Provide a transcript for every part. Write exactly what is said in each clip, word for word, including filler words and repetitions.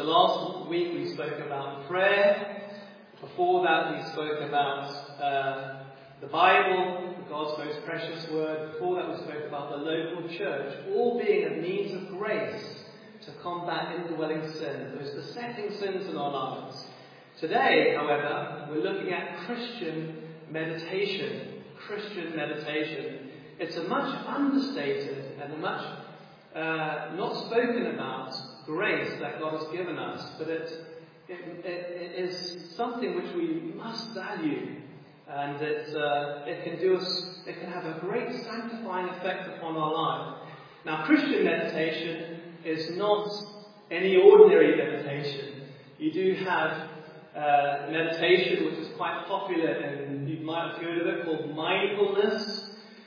last week we spoke about prayer. Before that we spoke about uh, the Bible, God's most precious word. Before that we spoke about the local church, all being a means of grace to combat indwelling sin, those besetting sins in our lives. Today, however, we're looking at Christian meditation. Christian meditation. It's a much understated and a much uh, not spoken about grace that God has given us, but it, it, it, it is something which we must value, and it, uh, it can do us. It can have a great sanctifying effect upon our life. Now, Christian meditation is not any ordinary meditation. You do have uh, meditation which is quite popular, and you might have heard of it, called mindfulness.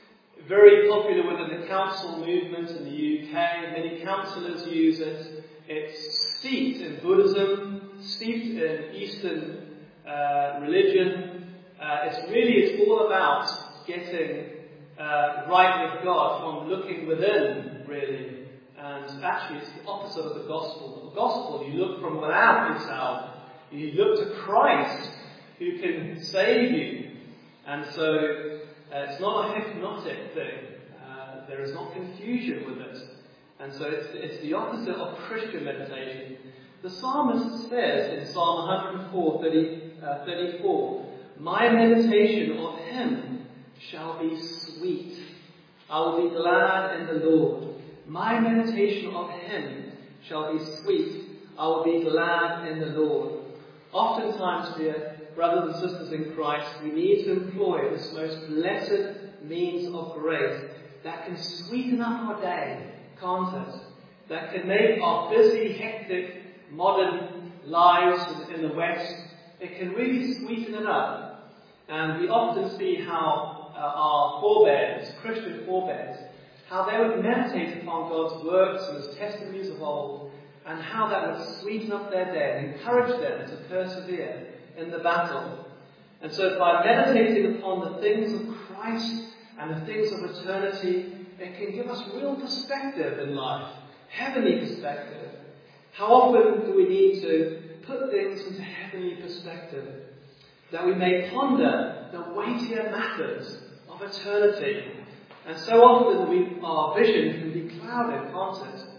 Very popular within the council movement in the U K. Many counsellors use it. It's steeped in Buddhism, steeped in Eastern uh, religion. Uh, it's really, it's all about getting uh, right with God, from looking within, really. And actually, it's the opposite of the gospel. The gospel, you look from without yourself. You look to Christ, who can save you. And so, uh, it's not a hypnotic thing. Uh, there is not confusion with it. And so, it's, it's the opposite of Christian meditation. The psalmist says in Psalm one oh four, thirty, uh, thirty-four, "My meditation of him shall be sweet. I will be glad in the Lord. My meditation of him shall be sweet. I will be glad in the Lord." Oftentimes, dear brothers and sisters in Christ, we need to employ this most blessed means of grace that can sweeten up our day, can't it? That can make our busy, hectic, modern lives in the West, it can really sweeten it up. And we often see how uh, our forebears, Christian forebears, how they would meditate upon God's works and His testimonies of old, and how that would sweeten up their day and encourage them to persevere in the battle. And so by meditating upon the things of Christ and the things of eternity, it can give us real perspective in life, heavenly perspective. How often do we need to put things into heavenly perspective, that we may ponder the weightier matters of eternity? And so often we, our vision can be clouded, can't it,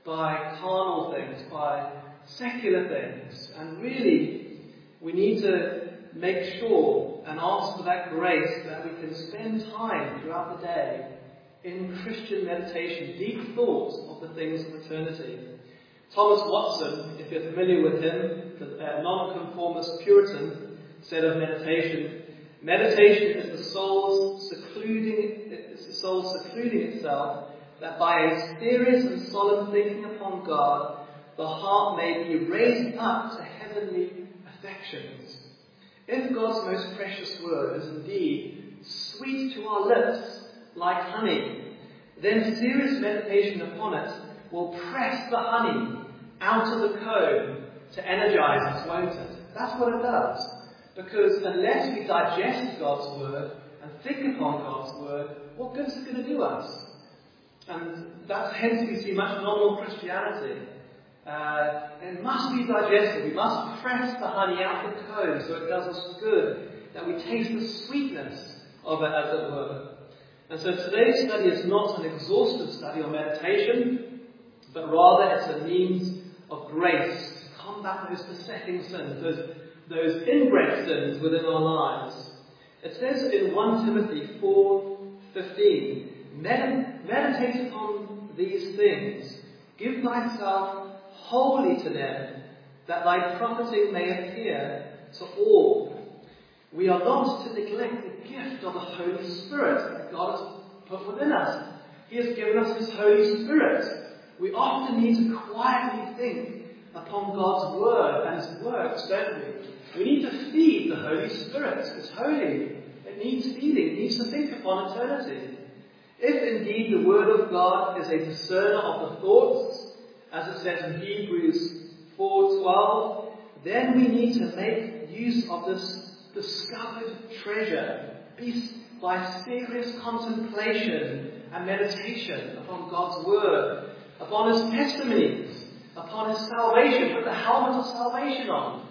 by carnal things, by secular things. And really, we need to make sure and ask for that grace that we can spend time throughout the day in Christian meditation, deep thoughts of the things of eternity. Thomas Watson, if you're familiar with him, the nonconformist Puritan, said of meditation, "Meditation is the soul's secluding, it's the soul secluding itself, that by a serious and solemn thinking upon God, the heart may be raised up to heavenly affections." If God's most precious word is indeed sweet to our lips like honey, then serious meditation upon it will press the honey out of the comb to energize us, won't it? That's what it does. Because unless we digest God's word and think upon God's word, what good is it going to do us? And that's hence we see much nominal Christianity. Uh, it must be digested. We must press the honey out of the comb so it does us good, that we taste the sweetness of it, as it were. And so today's study is not an exhaustive study on meditation, but rather it's a means of grace to combat those besetting sins, those, those inbred sins within our lives. It says in First Timothy four fifteen, Med- meditate upon these things, give thyself wholly to them, that thy profiting may appear to all. We are not to neglect the gift of the Holy Spirit that God has put within us. He has given us His Holy Spirit. We often need to quietly think upon God's Word and His works, don't we? We need to feed the Holy Spirit. It's holy. It needs feeding. It needs to think upon eternity. If indeed the Word of God is a discerner of the thoughts, as it says in Hebrews four twelve, then we need to make use of this discovered treasure by serious contemplation and meditation upon God's Word, upon His testimonies, upon his salvation, put the helmet of salvation on.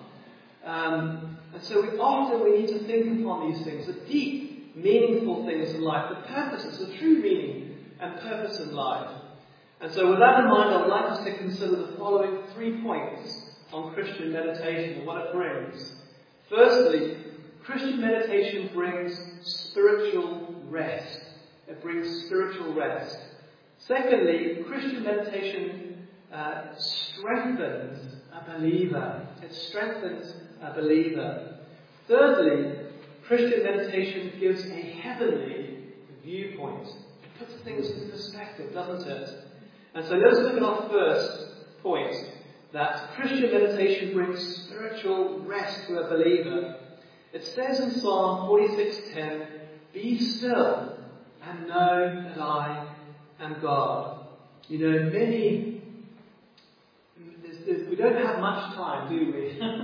Um, and so we, often we need to think upon these things, the deep, meaningful things in life, the purposes, the true meaning and purpose in life. And so with that in mind, I would like us to consider the following three points on Christian meditation and what it brings. Firstly, Christian meditation brings spiritual rest. It brings spiritual rest. Secondly, Christian meditation uh, strengthens a believer. It strengthens a believer. Thirdly, Christian meditation gives a heavenly viewpoint. It puts things in perspective, doesn't it? And so let's look at our first point, that Christian meditation brings spiritual rest to a believer. It says in Psalm forty-six ten, "Be still and know that I am God." You know, many, there's, there's, we don't have much time, do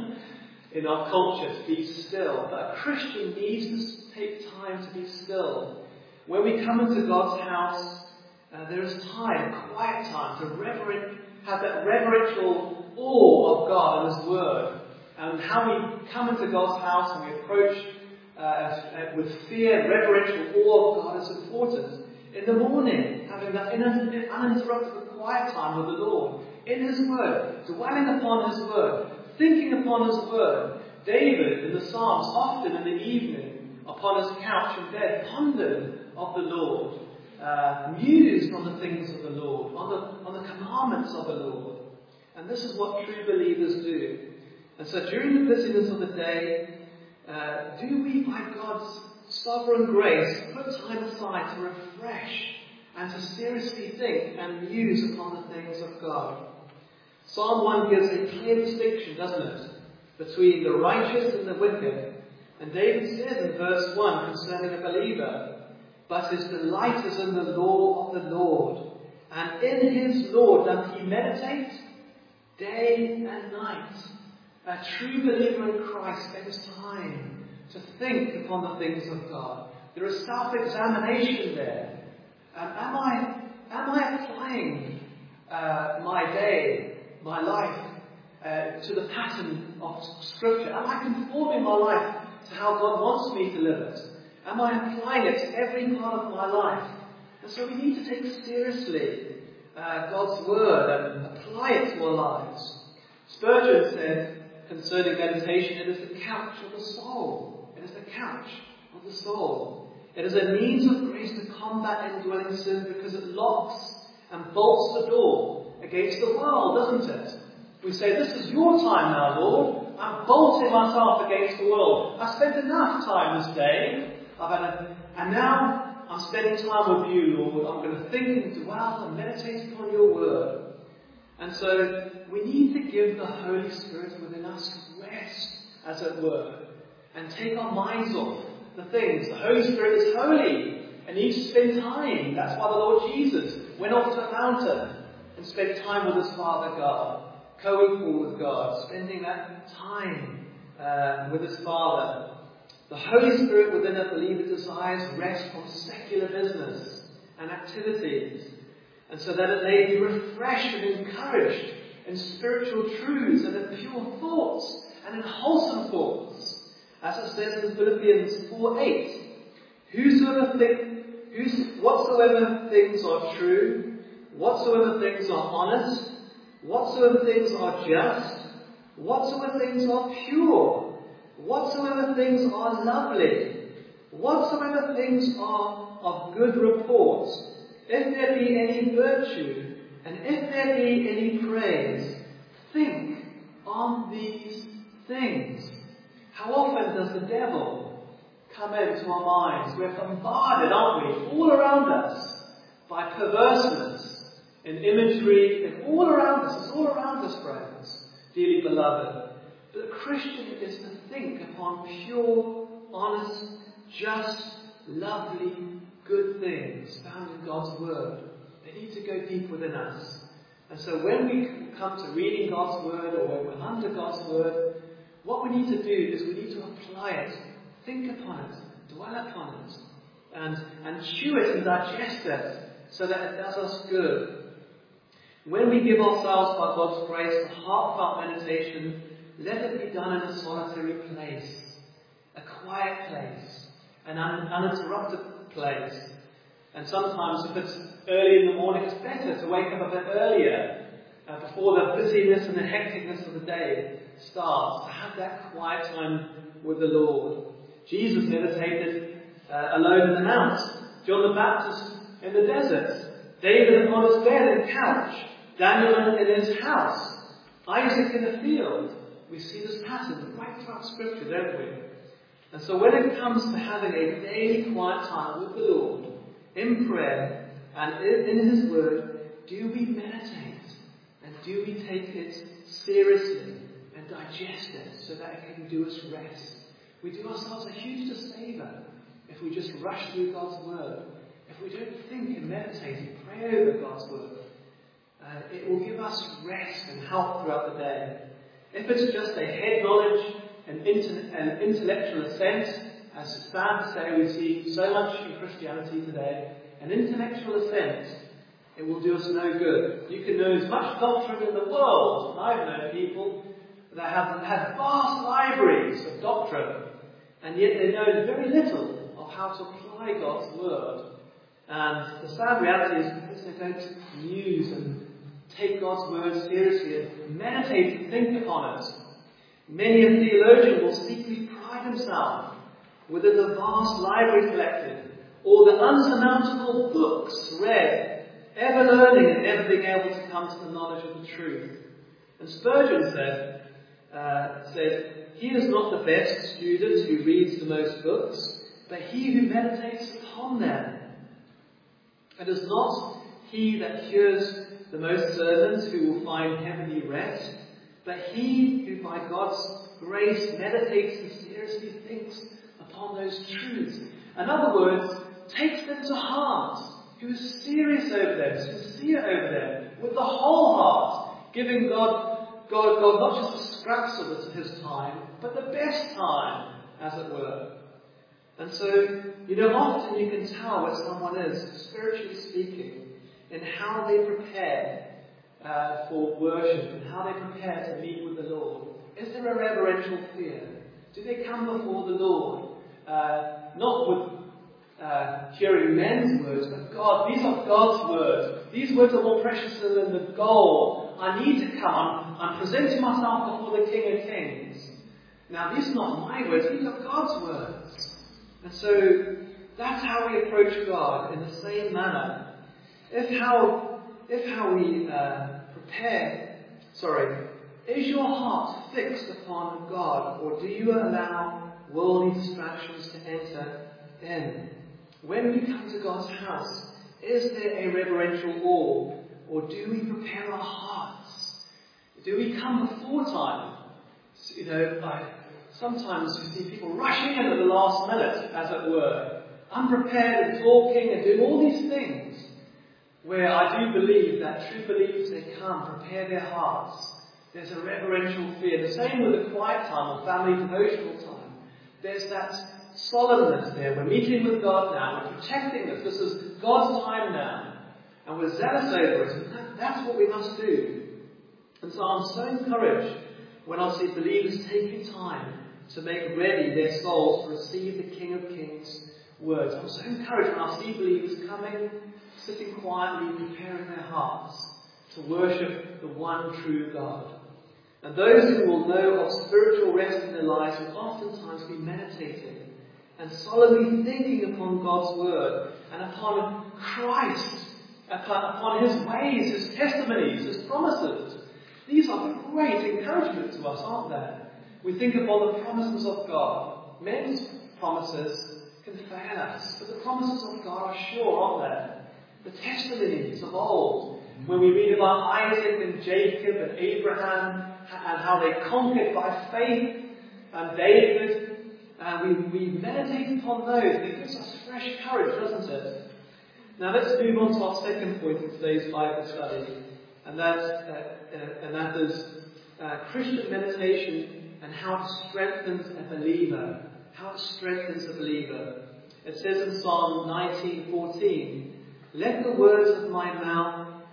we, in our culture to be still. But a Christian needs to take time to be still. When we come into God's house, uh, there is time, quiet time, to reverent, have that reverential awe of God and His Word. And how we come into God's house and we approach uh, with fear and reverential awe of God is important. In the morning, having that uninterrupted quiet time with the Lord, in His Word, dwelling upon His Word, thinking upon His Word. David, in the Psalms, often in the evening, upon his couch in bed, pondered of the Lord, uh, mused on the things of the Lord, on the, on the commandments of the Lord. And this is what true believers do. And so during the busyness of the day, uh, do we, by God's sovereign grace, put time aside to refresh and to seriously think and muse upon the things of God? Psalm one gives a clear distinction, doesn't it, between the righteous and the wicked. And David says in verse one concerning a believer, "But his delight is in the law of the Lord, and in his law doth he meditate day and night." A true believer in Christ spends time to think upon the things of God. There is self-examination there. Um, am I am I applying uh, my day, my life, uh, to the pattern of Scripture? Am I conforming my life to how God wants me to live it? Am I applying it to every part of my life? And so we need to take seriously uh, God's Word and apply it to our lives. Spurgeon said concerning meditation, it is the couch of the soul. It is the couch of the soul. It is a means of grace to combat indwelling sin because it locks and bolts the door against the world, doesn't it? We say, "This is your time now, Lord. I'm bolting myself against the world. I've spent enough time this day. I've had a, and now I'm spending time with you, Lord. I'm going to think and dwell and meditate upon your word." And so we need to give the Holy Spirit within us rest, as it were, and take our minds off the things. The Holy Spirit is holy and needs to spend time. That's why the Lord Jesus went off to a mountain and spent time with His Father God, co-equal with God, spending that time uh, with His Father. The Holy Spirit within a believer desires rest from secular business and activities, and so that it may be refreshed and encouraged in spiritual truths and in pure thoughts and in wholesome thoughts. As it says in Philippians four eight, Whosoever think, whos, whatsoever things are true, whatsoever things are honest, whatsoever things are just, whatsoever things are pure, whatsoever things are lovely, whatsoever things are of good report, if there be any virtue, and if there be any praise, think on these things. How often does the devil come into our minds? We're bombarded, aren't we, all around us by perverseness and imagery, and all around us. It's all around us, friends, dearly beloved. But the Christian is to think upon pure, honest, just, lovely, good things found in God's Word. They need to go deep within us. And so when we come to reading God's Word, or when we're under God's Word, what we need to do is we need to apply it, think upon it, dwell upon it, and, and chew it and digest it so that it does us good. When we give ourselves by God's grace to heartfelt meditation, let it be done in a solitary place, a quiet place, an un- uninterrupted place. And sometimes if it's early in the morning, it's better to wake up a bit earlier, uh, before the busyness and the hecticness of the day starts, to have that quiet time with the Lord. Jesus meditated uh, alone in the Mount, John the Baptist in the desert, David upon his bed and couch, Daniel in his house, Isaac in the field. We see this pattern right throughout Scripture, don't we? And so when it comes to having a daily quiet time with the Lord, in prayer and in His Word, do we meditate and do we take it seriously and digest it so that it can do us rest? We do ourselves a huge disfavour if we just rush through God's Word, if we don't think and meditate and pray over God's Word. Uh, it will give us rest and help throughout the day. If it's just a head knowledge and inter- an intellectual assent, as it's sad to say we see so much in Christianity today, an intellectual assent, it will do us no good. You can know as much doctrine in the world. I've known people that have had vast libraries of doctrine, and yet they know very little of how to apply God's Word. And the sad reality is because they don't use and take God's Word seriously and meditate and think upon it. Many a theologian will secretly pride himself whether the vast library collected or the unsurmountable books read, ever learning and never being able to come to the knowledge of the truth. And Spurgeon said, uh, said, he is not the best student who reads the most books, but he who meditates upon them. It is not he that hears the most sermons who will find heavenly rest, but he who by God's grace meditates and seriously thinks upon those truths. In other words, takes them to heart, who is serious over them, sincere over them, with the whole heart, giving God, God, God not just scraps of it his time, but the best time, as it were. And so, you know, often you can tell where someone is, spiritually speaking, in how they prepare uh, for worship and how they prepare to meet with the Lord. Is there a reverential fear? Do they come before the Lord, uh, not with uh, hearing men's words, but God, these are God's words. These words are more precious than the gold. I need to come. I'm presenting myself before the King of Kings. Now, these are not my words, these are God's words. And so, that's how we approach God, in the same manner. If how, if how we uh, prepare, sorry, is your heart fixed upon God, or do you allow worldly distractions to enter in? When we come to God's house, is there a reverential awe, or do we prepare our hearts? Do we come before time? You know, I, sometimes you see people rushing in at the last minute, as it were, unprepared and talking and doing all these things, where I do believe that true believers, they come, prepare their hearts. There's a reverential fear. The same with the quiet time or family devotional time. There's that solemnness there. We're meeting with God now. We're protecting this. This is God's time now. And we're zealous over it. And that, that's what we must do. And so I'm so encouraged when I see believers taking time to make ready their souls to receive the King of Kings' words. I'm so encouraged when I see believers coming, sitting quietly, preparing their hearts to worship the one true God. And those who will know of spiritual rest in their lives will oftentimes be meditating and solemnly thinking upon God's word and upon Christ, upon His ways, His testimonies, His promises. These are great encouragement to us, aren't they? We think upon the promises of God. Men's promises can fail us, but the promises of God are sure, aren't they? The testimonies of old, when we read about Isaac and Jacob and Abraham and how they conquered by faith, and David, and we, we meditate upon those, and it gives us fresh courage, doesn't it? Now let's move on to our second point in today's Bible study, and that, uh, uh, and that is uh, Christian meditation and how it strengthens a believer. How it strengthens a believer. It says in Psalm nineteen fourteen, "Let the words of my mouth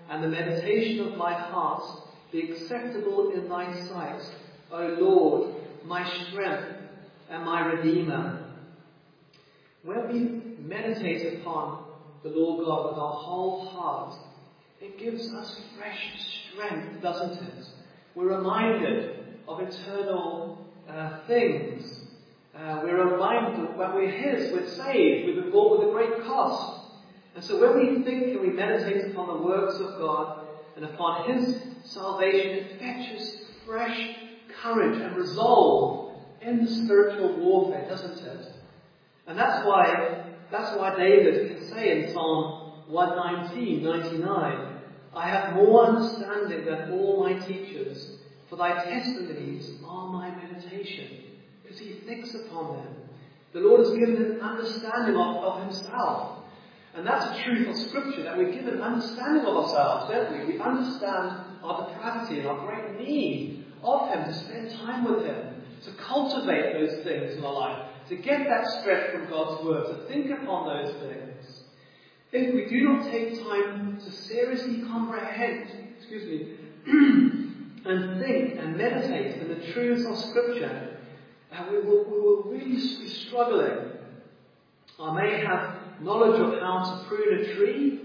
and the meditation of my heart be acceptable in thy sight, O Lord, my strength and my Redeemer. When we meditate upon the Lord God with our whole heart, it gives us fresh strength, doesn't it? We're reminded of eternal uh, things. Uh, we're reminded that when we're His, we're saved, we've been bought with a great cost. And so when we think and we meditate upon the works of God and upon His salvation, it fetches fresh courage and resolve in the spiritual warfare, doesn't it? And that's why, that's why David can say in Psalm one nineteen, ninety-nine, I have more understanding than all my teachers, for thy testimonies are my meditation. Because he thinks upon them. The Lord has given an understanding of, of himself. And that's a truth of Scripture, that we give an understanding of ourselves, don't we? We understand our depravity and our great need of Him, to spend time with Him, to cultivate those things in our life, to get that strength from God's Word, to think upon those things. If we do not take time to seriously comprehend, excuse me, and think and meditate in the truths of Scripture, uh, we, will, we will really be struggling. I may have knowledge of how to prune a tree,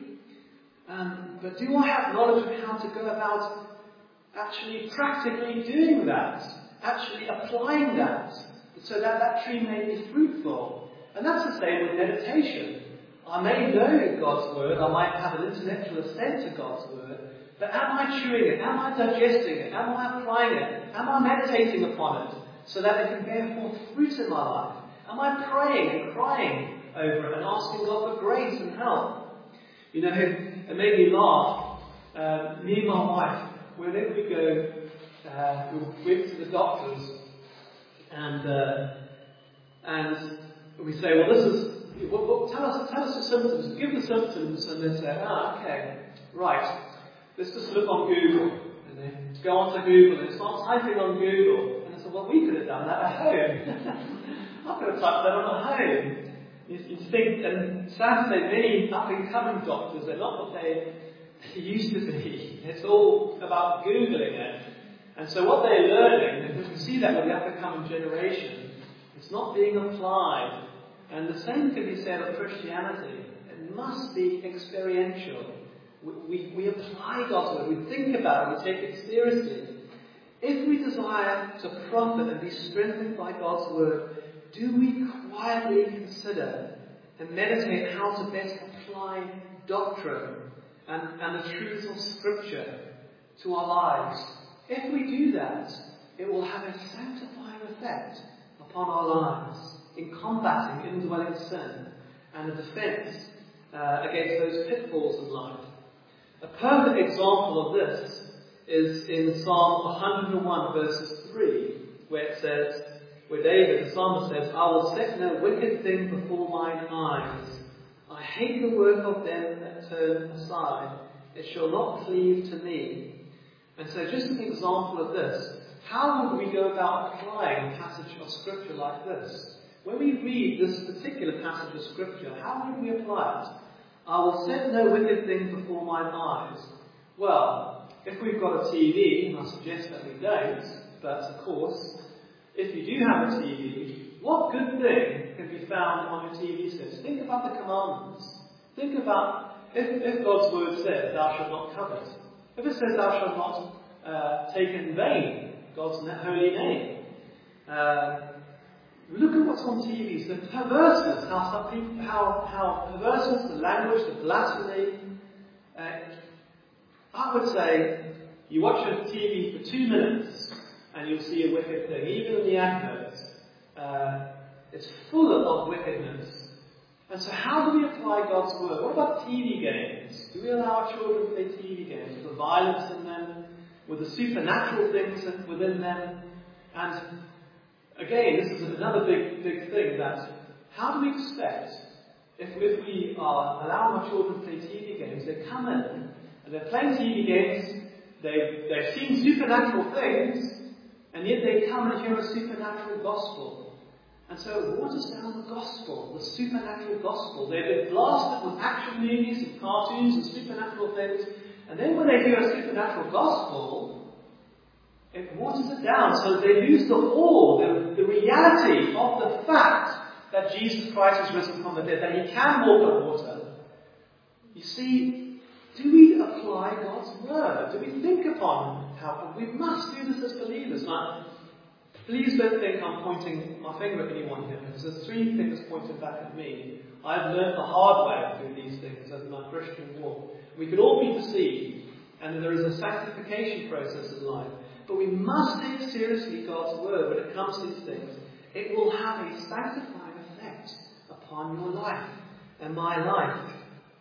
um, but do I have knowledge of how to go about actually practically doing that, actually applying that, so that that tree may be fruitful? And that's the same with meditation. I may know God's Word, I might have an intellectual assent to God's Word, but am I chewing it? Am I digesting it? Am I applying it? Am I meditating upon it so that it can bear forth fruit in my life? Am I praying and crying over it and asking God for grace and help? You know, it made me laugh. Uh, me and my wife, whenever we go, uh, we went to the doctors, and uh, and we say, well, this is, well, well, tell us, tell us the symptoms. Give the symptoms, and they say, ah, okay, right. Let's just look on Google. And they go onto Google and start typing on Google. And I said, well, we could have done that at home. I could have typed that on at home. You, you think, and sadly, many up-and-coming doctors, they're not what they, they used to be. It's all about Googling it. And so what they're learning, and we see that with the up-and-coming generation, it's not being applied. And the same can be said of Christianity. It must be experiential. We, we, we apply God's Word, we think about it, we take it seriously. If we desire to profit and be strengthened by God's Word, do we quietly consider and meditate how to best apply doctrine and, and the truths of Scripture to our lives? If we do that, it will have a sanctifying effect upon our lives in combating indwelling sin and a defense uh, against those pitfalls of life. A perfect example of this is in Psalm one hundred one, verses three, where it says, where David, the psalmist, says, I will set no wicked thing before mine eyes. I hate the work of them that turn aside. It shall not cleave to me. And so just an example of this, how would we go about applying a passage of Scripture like this? When we read this particular passage of Scripture, how would we apply it? I will set no wicked thing before mine eyes. Well, if we've got a T V, and I suggest that we don't, but of course, if you do have a T V, what good thing can be found on your T V set? Think about the commandments. Think about, if, if God's Word says, thou shalt not covet. If it says, thou shalt not uh, take in vain God's holy name. Uh, Look at what's on T Vs, the perverseness, how some people, how, how perverseness, the language, the blasphemy. Uh, I would say, you watch a T V for two minutes and you'll see a wicked thing. Even in the adverts, uh, it's full of wickedness. And so how do we apply God's Word? What about T V games? Do we allow our children to play T V games with the violence in them, with the supernatural things within them? And again, this is another big, big thing, that how do we expect, if, if we are allowing our children to play T V games, they come in and they're playing T V games, they've, they've seen supernatural things, and yet they come and hear a supernatural gospel. And so it waters down the gospel, the supernatural gospel. They've been blasted with action movies and cartoons and supernatural things, And then when they hear a supernatural gospel, it waters it down so they lose the awe, the, the reality of the fact that Jesus Christ is risen from the dead, that he can walk on water. You see, do we apply God's word? Do we think upon how we must do this as believers? Now, please don't think I'm pointing my finger at anyone here, because there's three things pointed back at me. I've learned the hard way through these things as my Christian walk. We can all be deceived, and there is a sanctification process in life. But we must take seriously God's word when it comes to these things. It will have a sanctifying effect upon your life and my life.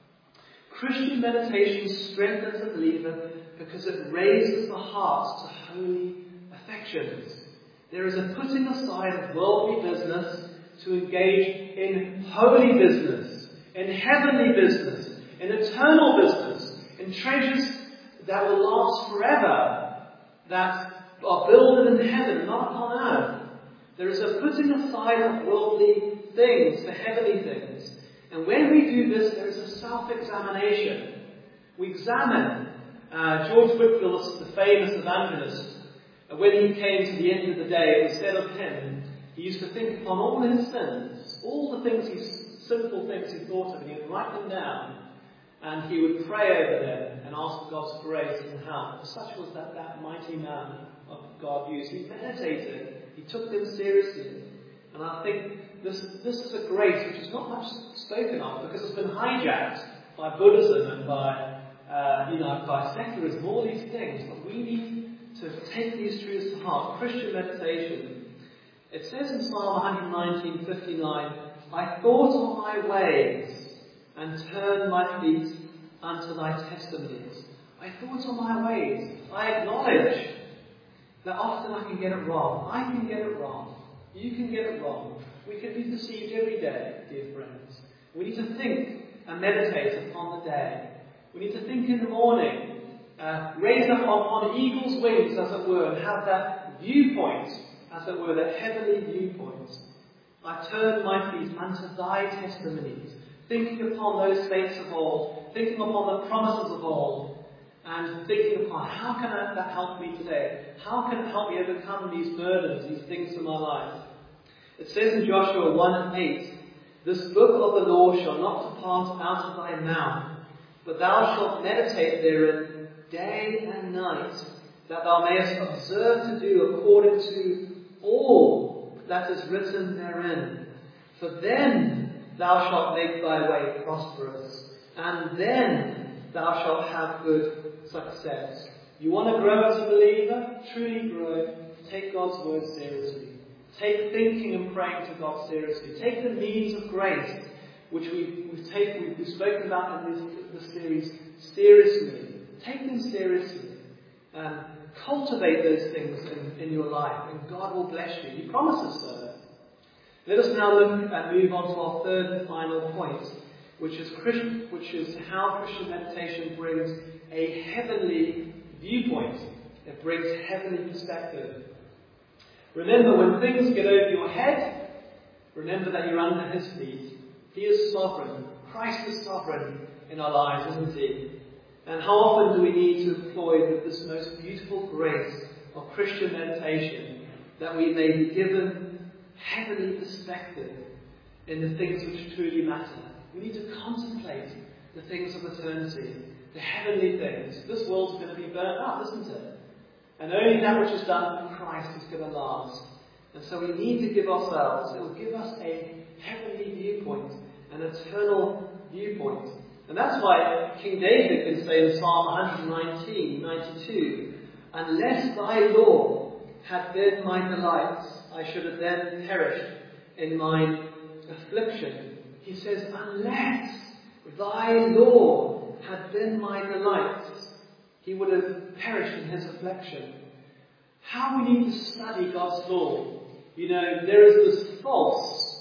Christian meditation strengthens the believer because it raises the heart to holy affections. There is a putting aside of worldly business to engage in holy business, in heavenly business, in eternal business, in treasures that will last forever, that are built in heaven, not upon earth. There is a putting aside of worldly things for heavenly things. And when we do this, there is a self-examination. We examine. Uh, George Whitefield, the famous evangelist, uh, when he came to the end of the day, it was said of him, he used to think upon all his sins, all the things, he, sinful things he thought of, and he would write them down, and he would pray over them and ask God's grace and help. Such was that, that mighty man of God used. He meditated. He took them seriously. And I think this, this is a grace which is not much spoken of, because it's been hijacked by Buddhism and by, uh, you know, by secularism, all these things. But we need to take these truths to heart. Christian meditation. It says in Psalm one nineteen, fifty-nine, I thought on my ways and turned my feet unto thy testimonies. I thought on my ways. I acknowledge that often I can get it wrong. I can get it wrong. You can get it wrong. We can be deceived every day, dear friends. We need to think and meditate upon the day. We need to think in the morning, uh, raise up on, on eagle's wings, as it were, and have that viewpoint, as it were, that heavenly viewpoint. I turn my feet unto thy testimonies, thinking upon those saints of old, thinking upon the promises of old, and thinking upon how can that help me today? How can it help me overcome these burdens, these things in my life? It says in Joshua one and eight, this book of the law shall not depart out of thy mouth, but thou shalt meditate therein day and night, that thou mayest observe to do according to all that is written therein. For then thou shalt make thy way prosperous, and then thou shalt have good success. You want to grow as a believer? Truly grow. Take God's word seriously. Take thinking and praying to God seriously. Take the means of grace, which we've, we've, taken, we've, we've spoken about in this, this series, seriously. Take them seriously. Um, cultivate those things in, in your life, and God will bless you. He promises so. Let us now look and move on to our third and final point, which is Christian, which is how Christian meditation brings a heavenly viewpoint. It brings heavenly perspective. Remember, when things get over your head, remember that you're under his feet. He is sovereign. Christ is sovereign in our lives, isn't he? And how often do we need to employ this most beautiful grace of Christian meditation, that we may be given heavenly perspective in the things which truly matter? We need to contemplate the things of eternity, the heavenly things. This world's going to be burnt up, isn't it? And only that which is done in Christ is going to last. And so we need to give ourselves. It will give us a heavenly viewpoint, an eternal viewpoint. And that's why King David can say in Psalm one nineteen, ninety-two, unless thy law had been my delight, I should have then perished in mine affliction. He says, unless thy law had been my delight, he would have perished in his affliction. How we need to study God's law. You know, there is this false,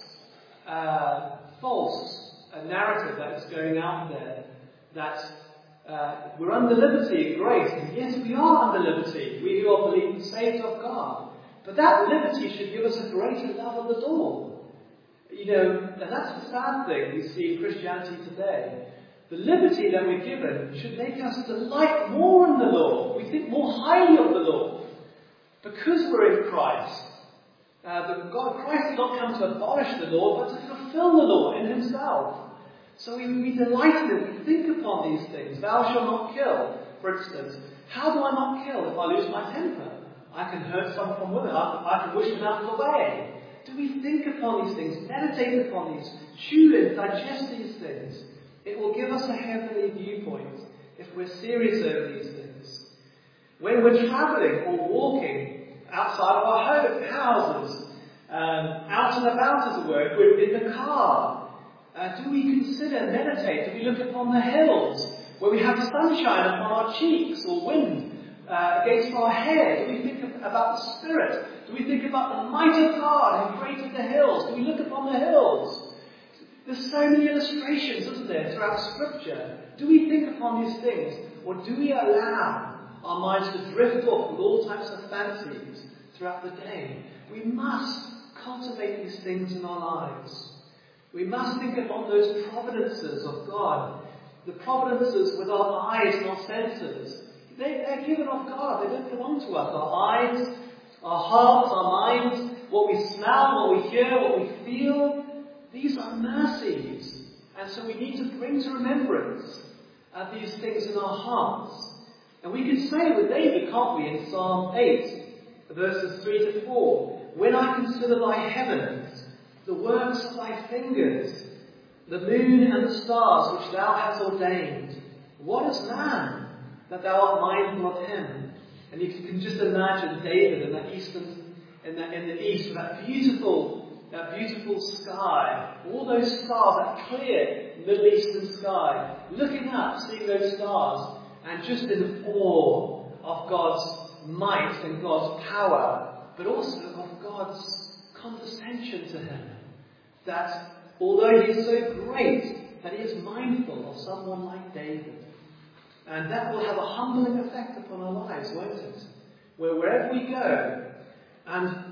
uh, false uh, narrative that is going out there that uh, we're under liberty and grace. And yes, we are under liberty. We who are believing saved of God. But that liberty should give us a greater love of the law. You know, and that's the sad thing we see in Christianity today. The liberty that we're given should make us delight more in the law. We think more highly of the law. Because we're in Christ. Uh, but God, Christ did not come to abolish the law, but to fulfill the law in himself. So we will be delighted if we think upon these things. Thou shalt not kill, for instance. How do I not kill if I lose my temper? I can hurt someone from women. I, I can wish them out of the way. Do we think upon these things, meditate upon these, chew and digest these things? It will give us a heavenly viewpoint if we're serious over these things. When we're travelling or walking outside of our houses, um, out and about as it were, if we're in the car, uh, do we consider, meditate, do we look upon the hills where we have sunshine upon our cheeks or wind uh, against our hair? Do we think of, about the Spirit? Do we think about the might of God who created the hills? Do we look upon the hills? There's so many illustrations, isn't there, throughout Scripture. Do we think upon these things, or do we allow our minds to drift off with all types of fancies throughout the day? We must cultivate these things in our lives. We must think upon those providences of God. The providences with our eyes and our senses. They, they're given of God. They don't belong to us. Our eyes, our hearts, our minds, what we smell, what we hear, what we feel. These are mercies. And so we need to bring to remembrance uh, these things in our hearts. And we can say with David, can't we, in Psalm eight, verses three to four, when I consider thy heavens, the works of thy fingers, the moon and the stars which thou hast ordained, what is man that thou art mindful of him? And you can just imagine David in that eastern, in, that, in the east, that beautiful, that beautiful sky, all those stars, that clear Middle Eastern sky, looking up, seeing those stars, and just in awe of God's might and God's power, but also of God's condescension to him. That although he is so great, that he is mindful of someone like David. And that will have a humbling effect upon our lives, won't it? Where wherever we go, and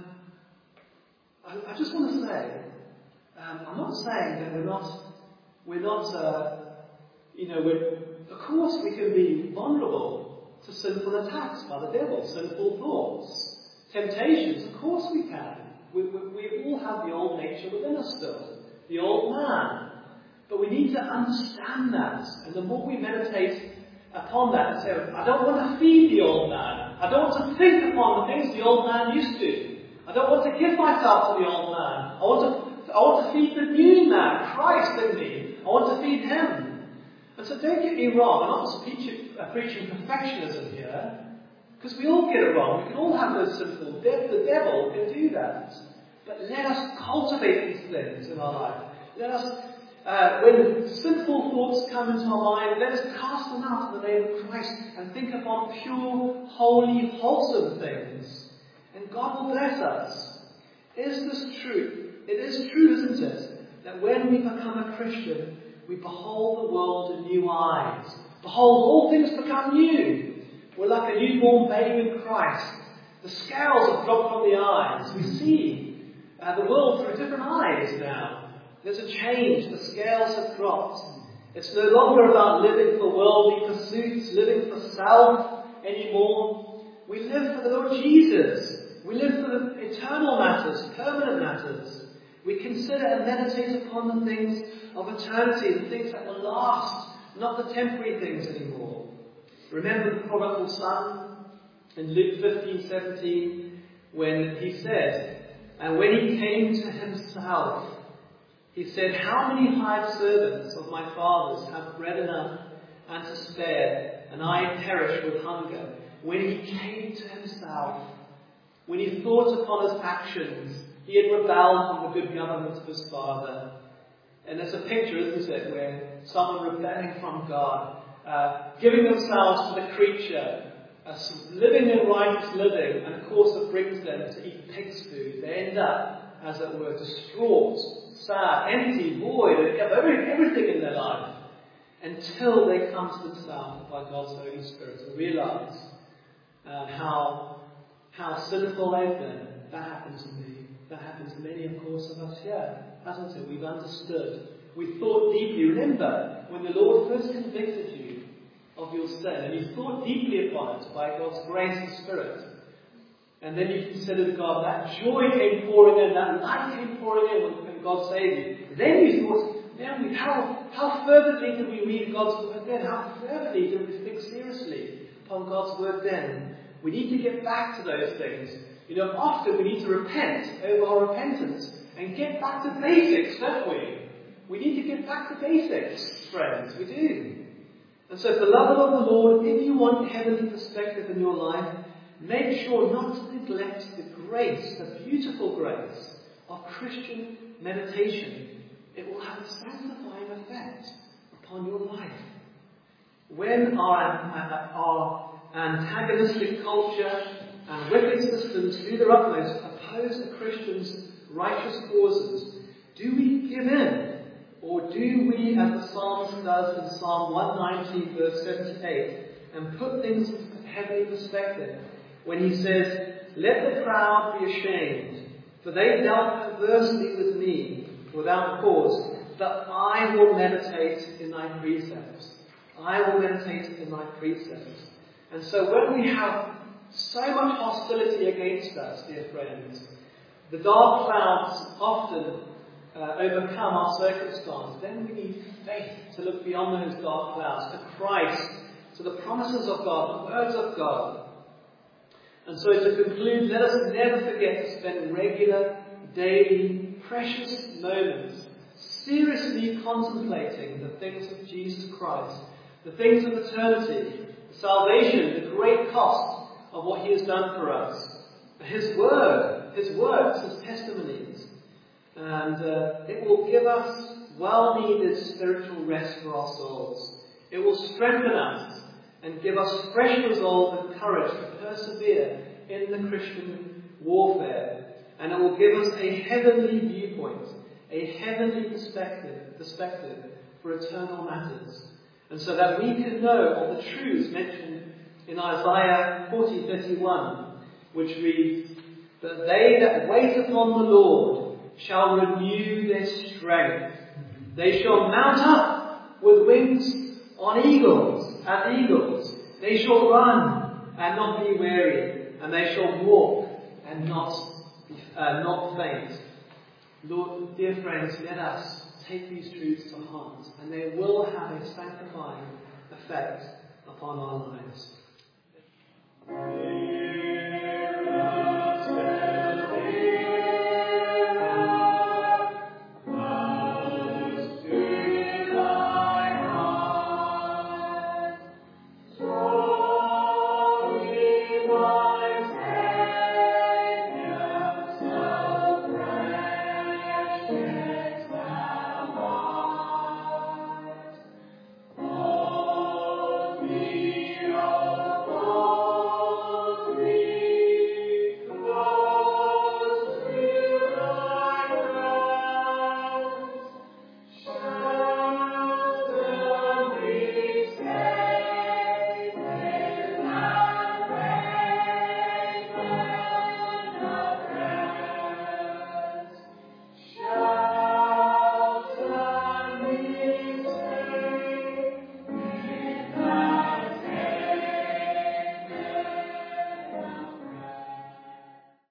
I, I just want to say, um, I'm not saying that we're not, we're not, uh, you know, we're, of course we can be vulnerable to sinful attacks by the devil, sinful thoughts, temptations. Of course we can. We, we, we all have the old nature within us still, the old man. But we need to understand that. And the more we meditate upon that and say, I don't want to feed the old man. I don't want to think upon the things the old man used to. I don't want to give myself to the old man. I want to, I want to feed the new man, Christ in me. I want to feed him. And so don't get me wrong, I'm not just preaching, uh, preaching perfectionism here, because we all get it wrong. We can all have those sinful, de- the devil can do that. But let us cultivate these things in our life. Let us, uh, when sinful thoughts come into our mind, let us cast them out in the name of Christ and think upon pure, holy, wholesome things. And God will bless us. Is this true? It is true, isn't it? That when we become a Christian, we behold the world in new eyes. Behold, all things become new. We're like a newborn babe in Christ. The scales have dropped from the eyes. We see uh, the world through different eyes now. There's a change. The scales have dropped. It's no longer about living for worldly pursuits, living for self anymore. We live for the Lord Jesus. We live for the eternal matters, permanent matters. We consider and meditate upon the things of eternity, the things that will last, not the temporary things anymore. Remember the prodigal son in Luke fifteen seventeen, when he said, and when he came to himself, he said, how many hired servants of my father's have bread enough and to spare, and I perish with hunger? When he came to himself, when he thought upon his actions, he had rebelled from the good government of his father. And there's a picture, isn't it, where someone rebelling from God, uh, giving themselves to the creature, uh, living in righteous living, and of course it brings them to eat pig's food. They end up, as it were, distraught, sad, empty, void, they have every, everything in their life, until they come to themselves by God's Holy Spirit and realize uh, how, how sinful they've been. That happened to me. That happened to many, of course, of us here, hasn't it? We've understood we thought deeply. Remember, when the Lord first convicted you of your sin, and you thought deeply upon it by God's grace and Spirit, and then you considered God, that joy came pouring in, that light came pouring in when, when God saved you. Then you thought, man, how, how fervently did we read God's word then? How fervently did we think seriously upon God's word then? We need to get back to those things. You know, often we need to repent over our repentance and get back to basics, don't we? We need to get back to basics, friends. We do. And so, beloved of the Lord, if you want heavenly perspective in your life, make sure not to neglect the grace, the beautiful grace of Christian meditation. It will have a sanctifying effect upon your life. When our, our antagonistic culture and wicked systems do their utmost to oppose a Christian's righteous causes, do we give in? Or do we, as the psalmist does in Psalm one nineteen, verse seventy-eight, and put things into heavenly perspective, when he says, "Let the proud be ashamed, for they dealt perversely with me without cause, but I will meditate in thy precepts." I will meditate in thy precepts. And so when we have so much hostility against us, dear friends, the dark clouds often uh, overcome our circumstance. Then we need faith to look beyond those dark clouds, to Christ, to the promises of God, the words of God. And so to conclude, let us never forget to spend regular, daily, precious moments seriously contemplating the things of Jesus Christ, the things of eternity, salvation, the great cost of what he has done for us, his word, his works, his testimonies. And uh, it will give us well-needed spiritual rest for our souls. It will strengthen us and give us fresh resolve and courage to persevere in the Christian warfare. And it will give us a heavenly viewpoint, a heavenly perspective, perspective for eternal matters. And so that we can know all the truths mentioned in Isaiah forty thirty-one, which reads, "But they that wait upon the Lord shall renew their strength. They shall mount up with wings on eagles, as eagles. They shall run and not be weary, and they shall walk and not, uh, not faint." Lord, dear friends, let us take these truths to heart, and they will have a sanctifying effect upon our lives.